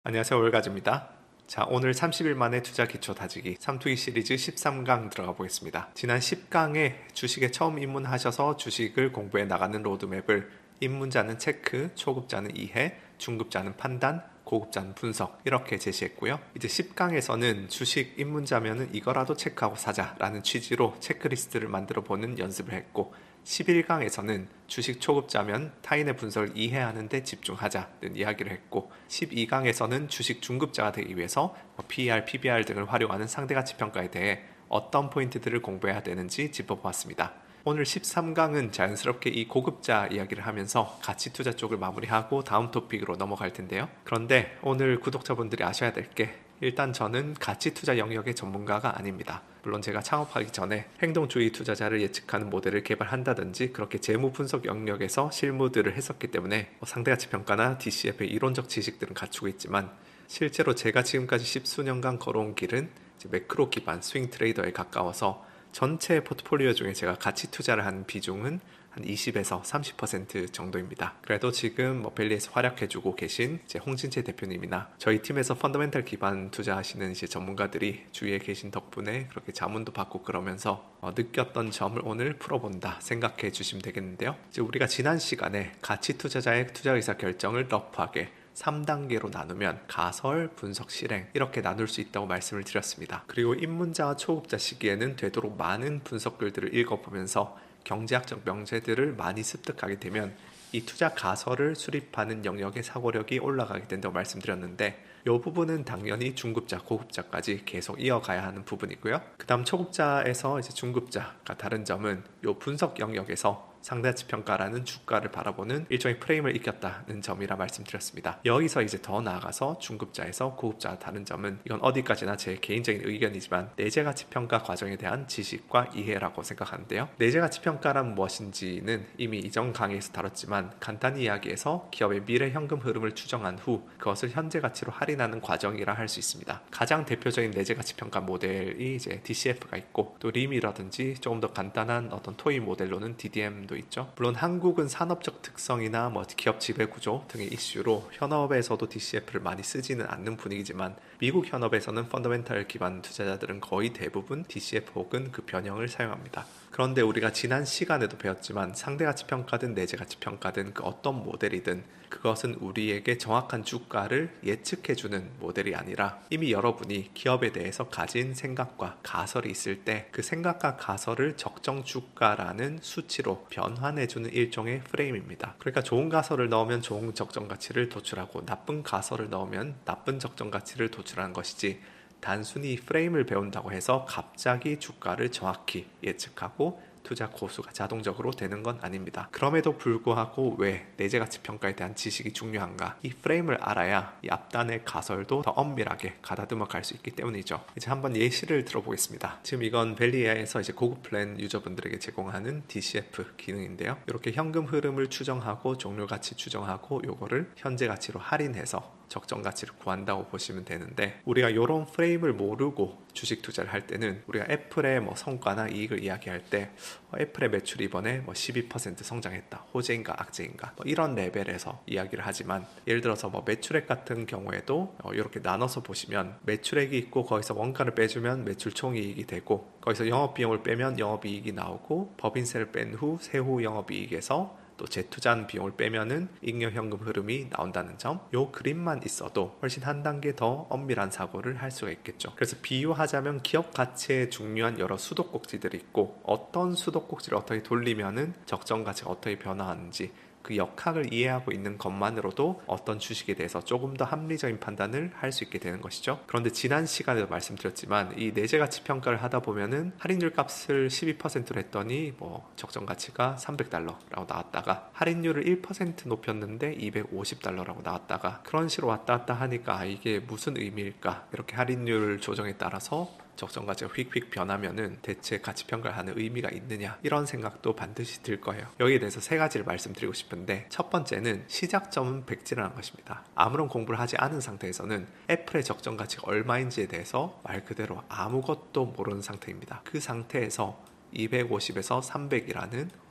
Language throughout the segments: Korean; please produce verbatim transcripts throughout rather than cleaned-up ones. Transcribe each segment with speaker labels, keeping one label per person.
Speaker 1: 안녕하세요, 올가즈입니다. 자, 오늘 삼십 일 만에 투자 기초 다지기 삼투기 시리즈 십삼 강 들어가 보겠습니다. 지난 십 강에 주식에 처음 입문하셔서 주식을 공부해 나가는 로드맵을 입문자는 체크, 초급자는 이해, 중급자는 판단, 고급자는 분석 이렇게 제시했고요. 이제 십 강에서는 주식 입문자면은 이거라도 체크하고 사자라는 취지로 체크리스트를 만들어 보는 연습을 했고, 십일 강에서는 주식 초급자면 타인의 분석을 이해하는 데 집중하자는 이야기를 했고, 십이 강에서는 주식 중급자가 되기 위해서 피이알, 피비알 등을 활용하는 상대가치평가에 대해 어떤 포인트들을 공부해야 되는지 짚어보았습니다. 오늘 십삼 강은 자연스럽게 이 고급자 이야기를 하면서 가치투자 쪽을 마무리하고 다음 토픽으로 넘어갈 텐데요. 그런데 오늘 구독자분들이 아셔야 될 게, 일단 저는 가치투자 영역의 전문가가 아닙니다. 물론 제가 창업하기 전에 행동주의 투자자를 예측하는 모델을 개발한다든지 그렇게 재무 분석 영역에서 실무들을 했었기 때문에 뭐 상대가치평가나 디씨에프의 이론적 지식들은 갖추고 있지만, 실제로 제가 지금까지 십수년간 걸어온 길은 이제 매크로 기반 스윙 트레이더에 가까워서 전체 포트폴리오 중에 제가 가치 투자를 하는 비중은 한 이십에서 삼십 퍼센트 정도입니다. 그래도 지금 뭐 벨리에서 활약해주고 계신 이제 홍진채 대표님이나 저희 팀에서 펀더멘탈 기반 투자하시는 이제 전문가들이 주위에 계신 덕분에 그렇게 자문도 받고 그러면서 어, 느꼈던 점을 오늘 풀어본다 생각해 주시면 되겠는데요. 이제 우리가 지난 시간에 가치 투자자의 투자 의사 결정을 러프하게 삼 단계로 나누면 가설, 분석, 실행 이렇게 나눌 수 있다고 말씀을 드렸습니다. 그리고 입문자와 초급자 시기에는 되도록 많은 분석 글들을 읽어보면서 경제학적 명제들을 많이 습득하게 되면 이 투자 가설을 수립하는 영역의 사고력이 올라가게 된다고 말씀드렸는데, 이 부분은 당연히 중급자, 고급자까지 계속 이어가야 하는 부분이고요. 그 다음 초급자에서 이제 중급자가 다른 점은 이 분석 영역에서 상대가치평가라는 주가를 바라보는 일종의 프레임을 익혔다는 점이라 말씀드렸습니다. 여기서 이제 더 나아가서 중급자에서 고급자와 다른 점은, 이건 어디까지나 제 개인적인 의견이지만 내재가치평가 과정에 대한 지식과 이해라고 생각하는데요. 내재가치평가란 무엇인지는 이미 이전 강의에서 다뤘지만, 간단히 이야기해서 기업의 미래 현금 흐름을 추정한 후 그것을 현재 가치로 할인하는 과정이라 할 수 있습니다. 가장 대표적인 내재가치평가 모델이 이제 디씨에프가 있고, 또 림이라든지 조금 더 간단한 어떤 토이 모델로는 디디엠 있죠. 물론 한국은 산업적 특성이나 뭐 기업 지배구조 등의 이슈로 현업에서도 디씨에프를 많이 쓰지는 않는 분위기지만, 미국 현업에서는 펀더멘탈 기반 투자자들은 거의 대부분 디씨에프 혹은 그 변형을 사용합니다. 그런데 우리가 지난 시간에도 배웠지만, 상대가치평가든 내재가치평가든 그 어떤 모델이든 그것은 우리에게 정확한 주가를 예측해주는 모델이 아니라, 이미 여러분이 기업에 대해서 가진 생각과 가설이 있을 때 그 생각과 가설을 적정 주가라는 수치로 변환해주는 일종의 프레임입니다. 그러니까 좋은 가설을 넣으면 좋은 적정 가치를 도출하고, 나쁜 가설을 넣으면 나쁜 적정 가치를 도출하는 것이지, 단순히 프레임을 배운다고 해서 갑자기 주가를 정확히 예측하고 투자 고수가 자동적으로 되는 건 아닙니다. 그럼에도 불구하고 왜 내재가치평가에 대한 지식이 중요한가? 이 프레임을 알아야 이 앞단의 가설도 더 엄밀하게 가다듬어 갈 수 있기 때문이죠. 이제 한번 예시를 들어보겠습니다. 지금 이건 벨리에아에서 이제 고급 플랜 유저분들에게 제공하는 디씨에프 기능인데요. 이렇게 현금 흐름을 추정하고 종료 가치 추정하고 요거를 현재 가치로 할인해서 적정 가치를 구한다고 보시면 되는데, 우리가 이런 프레임을 모르고 주식 투자를 할 때는 우리가 애플의 뭐 성과나 이익을 이야기할 때 어, 애플의 매출이 이번에 뭐 십이 퍼센트 성장했다, 호재인가 악재인가 뭐 이런 레벨에서 이야기를 하지만, 예를 들어서 뭐 매출액 같은 경우에도 어, 이렇게 나눠서 보시면 매출액이 있고 거기서 원가를 빼주면 매출 총이익이 되고, 거기서 영업비용을 빼면 영업이익이 나오고, 법인세를 뺀 후 세후 영업이익에서 또 재투자한 비용을 빼면은 잉여현금 흐름이 나온다는 점, 요 그림만 있어도 훨씬 한 단계 더 엄밀한 사고를 할 수가 있겠죠. 그래서 비유하자면 기업 가치에 중요한 여러 수도꼭지들이 있고, 어떤 수도꼭지를 어떻게 돌리면은 적정 가치가 어떻게 변화하는지 그 역학을 이해하고 있는 것만으로도 어떤 주식에 대해서 조금 더 합리적인 판단을 할 수 있게 되는 것이죠. 그런데 지난 시간에도 말씀드렸지만, 이 내재가치 평가를 하다 보면은 할인율 값을 십이 퍼센트로 했더니 뭐 적정 가치가 삼백 달러라고 나왔다가, 할인율을 일 퍼센트 높였는데 이백오십 달러라고 나왔다가, 그런 식으로 왔다 갔다 하니까 아, 이게 무슨 의미일까? 이렇게 할인율 조정에 따라서 적정 가치가 휙휙 변하면은 대체 가치 평가를 하는 의미가 있느냐, 이런 생각도 반드시 들 거예요. 여기에 대해서 세 가지를 말씀드리고 싶은데, 첫 번째는 시작점은 백지라는 것입니다. 아무런 공부를 하지 않은 상태에서는 애플의 적정 가치가 얼마인지에 대해서 말 그대로 아무것도 모르는 상태입니다. 그 상태에서 이백오십에서 삼백이라는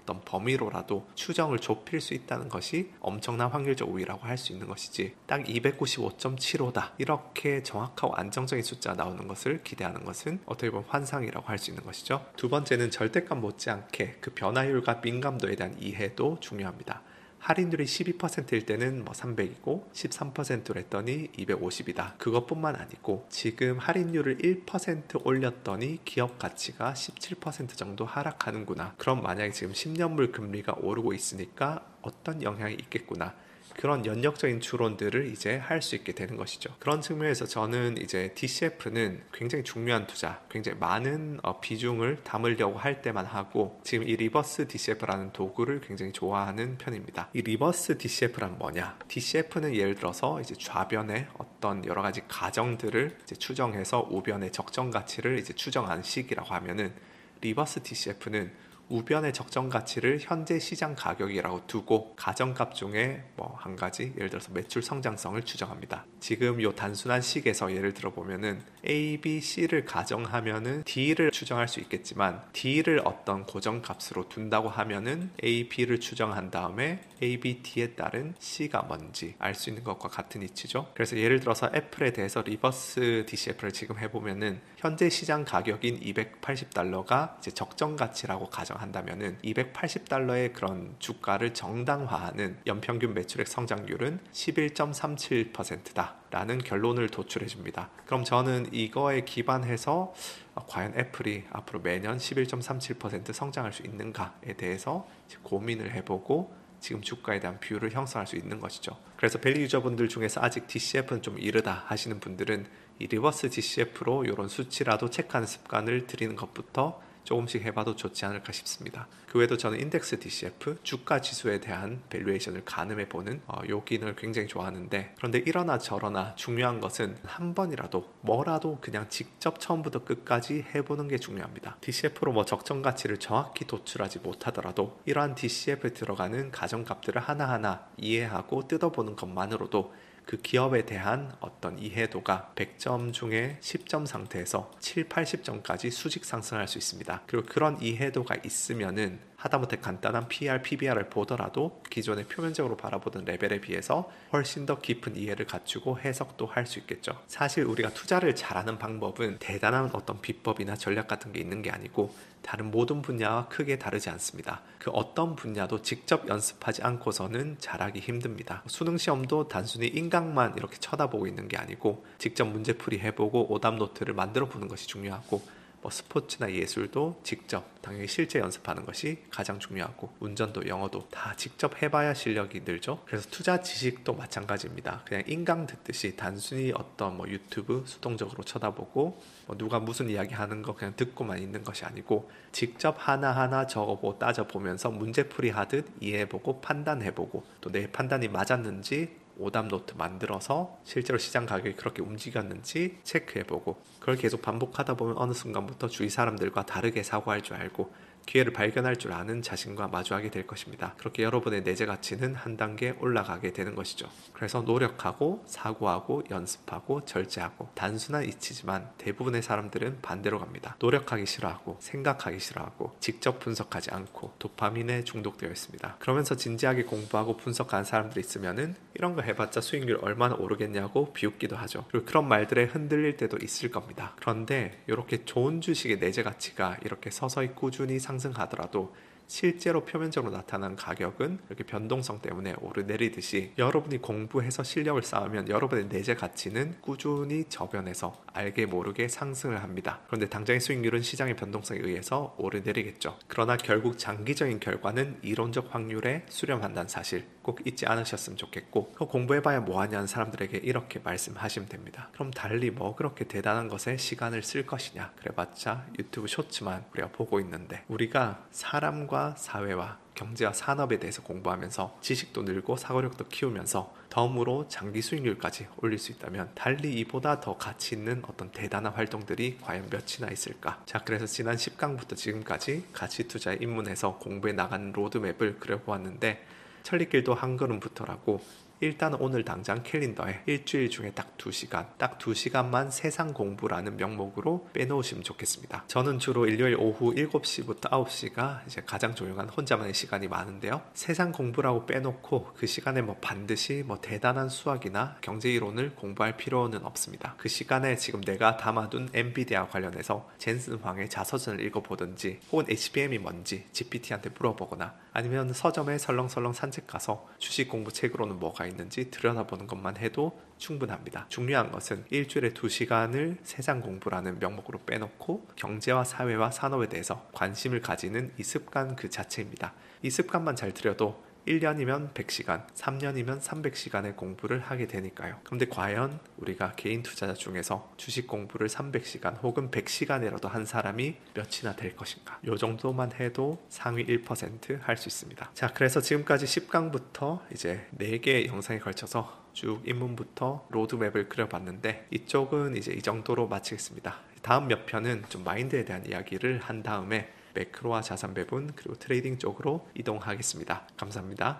Speaker 1: 어떤 범위로라도 추정을 좁힐 수 있다는 것이 엄청난 확률적 우위라고 할 수 있는 것이지, 딱 이백구십오 점 칠오다 이렇게 정확하고 안정적인 숫자가 나오는 것을 기대하는 것은 어떻게 보면 환상이라고 할 수 있는 것이죠. 두 번째는 절대값 못지않게 그 변화율과 민감도에 대한 이해도 중요합니다. 할인율이 십이 퍼센트일 때는 뭐 삼백이고 십삼 퍼센트로 했더니 이백오십이다. 그것뿐만 아니고 지금 할인율을 일 퍼센트 올렸더니 기업 가치가 십칠 퍼센트 정도 하락하는구나. 그럼 만약에 지금 십 년물 금리가 오르고 있으니까 어떤 영향이 있겠구나. 그런 연역적인 추론들을 이제 할 수 있게 되는 것이죠. 그런 측면에서 저는 이제 디씨에프는 굉장히 중요한 투자, 굉장히 많은 어, 비중을 담으려고 할 때만 하고, 지금 이 리버스 디씨에프라는 도구를 굉장히 좋아하는 편입니다. 이 리버스 디씨에프란 뭐냐? 디씨에프는 예를 들어서 이제 좌변의 어떤 여러 가지 가정들을 이제 추정해서 우변의 적정 가치를 이제 추정하는 식이라고 하면은, 리버스 디씨에프는 우변의 적정 가치를 현재 시장 가격이라고 두고 가정값 중에 뭐 한 가지, 예를 들어서 매출 성장성을 추정합니다. 지금 요 단순한 식에서 예를 들어 보면은 A, B, C를 가정하면은 D를 추정할 수 있겠지만, D를 어떤 고정값으로 둔다고 하면은 A, B를 추정한 다음에 A, B, D에 따른 C가 뭔지 알 수 있는 것과 같은 이치죠. 그래서 예를 들어서 애플에 대해서 리버스 디씨에프를 지금 해보면은 현재 시장 가격인 이백팔십 달러가 이제 적정 가치라고 가정 한다면은 이백팔십 달러의 그런 주가를 정당화하는 연평균 매출액 성장률은 십일 점 삼칠 퍼센트다 라는 결론을 도출해 줍니다. 그럼 저는 이거에 기반해서 과연 애플이 앞으로 매년 십일 점 삼칠 퍼센트 성장할 수 있는가에 대해서 고민을 해보고 지금 주가에 대한 뷰를 형성할 수 있는 것이죠. 그래서 밸류 유저분들 중에서 아직 디씨에프는 좀 이르다 하시는 분들은 이 리버스 디씨에프로 이런 수치라도 체크하는 습관을 들이는 것부터 조금씩 해봐도 좋지 않을까 싶습니다. 그 외에도 저는 인덱스 디씨에프, 주가 지수에 대한 밸류에이션을 가늠해보는 어, 요 기능을 굉장히 좋아하는데, 그런데 이러나 저러나 중요한 것은 한 번이라도 뭐라도 그냥 직접 처음부터 끝까지 해보는 게 중요합니다. 디씨에프로 뭐 적정 가치를 정확히 도출하지 못하더라도 이러한 디씨에프에 들어가는 가정값들을 하나하나 이해하고 뜯어보는 것만으로도 그 기업에 대한 어떤 이해도가 백 점 중에 십 점 상태에서 칠, 팔십 점까지 수직 상승할 수 있습니다. 그리고 그런 이해도가 있으면은 하다못해 간단한 피이알, 피비알을 보더라도 기존에 표면적으로 바라보던 레벨에 비해서 훨씬 더 깊은 이해를 갖추고 해석도 할 수 있겠죠. 사실 우리가 투자를 잘하는 방법은 대단한 어떤 비법이나 전략 같은 게 있는 게 아니고 다른 모든 분야와 크게 다르지 않습니다. 그 어떤 분야도 직접 연습하지 않고서는 잘하기 힘듭니다. 수능 시험도 단순히 인강만 이렇게 쳐다보고 있는 게 아니고 직접 문제풀이 해보고 오답 노트를 만들어 보는 것이 중요하고, 뭐 스포츠나 예술도 직접 당연히 실제 연습하는 것이 가장 중요하고, 운전도 영어도 다 직접 해봐야 실력이 늘죠. 그래서 투자 지식도 마찬가지입니다. 그냥 인강 듣듯이 단순히 어떤 뭐 유튜브 수동적으로 쳐다보고 뭐 누가 무슨 이야기 하는 거 그냥 듣고만 있는 것이 아니고, 직접 하나하나 적어보고 따져보면서 문제풀이 하듯 이해해보고 판단해보고, 또 내 판단이 맞았는지 오답 노트 만들어서 실제로 시장 가격이 그렇게 움직였는지 체크해보고, 그걸 계속 반복하다 보면 어느 순간부터 주위 사람들과 다르게 사고할 줄 알고 기회를 발견할 줄 아는 자신과 마주하게 될 것입니다. 그렇게 여러분의 내재 가치는 한 단계 올라가게 되는 것이죠. 그래서 노력하고 사고하고 연습하고 절제하고, 단순한 이치지만 대부분의 사람들은 반대로 갑니다. 노력하기 싫어하고 생각하기 싫어하고 직접 분석하지 않고 도파민에 중독되어 있습니다. 그러면서 진지하게 공부하고 분석하는 사람들이 있으면은 이런 거 해봤자 수익률 얼마나 오르겠냐고 비웃기도 하죠. 그리고 그런 말들에 흔들릴 때도 있을 겁니다. 그런데 이렇게 좋은 주식의 내재 가치가 이렇게 서서히 꾸준히 상승하더라도 실제로 표면적으로 나타난 가격은 이렇게 변동성 때문에 오르내리듯이 여러분이 공부해서 실력을 쌓으면 여러분의 내재 가치는 꾸준히 저변에서 알게 모르게 상승을 합니다. 그런데 당장의 수익률은 시장의 변동성에 의해서 오르내리겠죠. 그러나 결국 장기적인 결과는 이론적 확률에 수렴한다는 사실 꼭 잊지 않으셨으면 좋겠고, 공부해봐야 뭐하냐는 사람들에게 이렇게 말씀하시면 됩니다. 그럼 달리 뭐 그렇게 대단한 것에 시간을 쓸 것이냐, 그래봤자 유튜브 쇼츠만 우리가 보고 있는데, 우리가 사람과 사회와 경제와 산업에 대해서 공부하면서 지식도 늘고 사고력도 키우면서 덤으로 장기 수익률까지 올릴 수 있다면 달리 이보다 더 가치 있는 어떤 대단한 활동들이 과연 몇이나 있을까? 자, 그래서 지난 십 강부터 지금까지 가치 투자에 입문해서 공부해 나가는 로드맵을 그려보았는데, 천리길도 한 걸음부터라고 일단 오늘 당장 캘린더에 일주일 중에 딱 두 시간, 딱 두 시간만 세상 공부라는 명목으로 빼놓으시면 좋겠습니다. 저는 주로 일요일 오후 일곱 시부터 아홉 시가 이제 가장 조용한 혼자만의 시간이 많은데요. 세상 공부라고 빼놓고 그 시간에 뭐 반드시 뭐 대단한 수학이나 경제 이론을 공부할 필요는 없습니다. 그 시간에 지금 내가 담아둔 엔비디아 관련해서 젠슨 황의 자서전을 읽어보든지 혹은 에이치비엠이 뭔지 지피티한테 물어보거나 아니면 서점에 설렁설렁 산책 가서 주식 공부 책으로는 뭐가 있는지 들여다보는 것만 해도 충분합니다. 중요한 것은 일주일에 두 시간을 세상 공부라는 명목으로 빼놓고 경제와 사회와 산업에 대해서 관심을 가지는 이 습관 그 자체입니다. 이 습관만 잘 들여도 일 년이면 백 시간, 삼 년이면 삼백 시간의 공부를 하게 되니까요. 그런데 과연 우리가 개인 투자자 중에서 주식 공부를 삼백 시간 혹은 백 시간이라도 한 사람이 몇이나 될 것인가? 요 정도만 해도 상위 일 퍼센트 할 수 있습니다. 자, 그래서 지금까지 십 강부터 이제 네 개의 영상에 걸쳐서 쭉 입문부터 로드맵을 그려봤는데 이쪽은 이제 이 정도로 마치겠습니다. 다음 몇 편은 좀 마인드에 대한 이야기를 한 다음에 매크로와 자산 배분 그리고 트레이딩 쪽으로 이동하겠습니다. 감사합니다.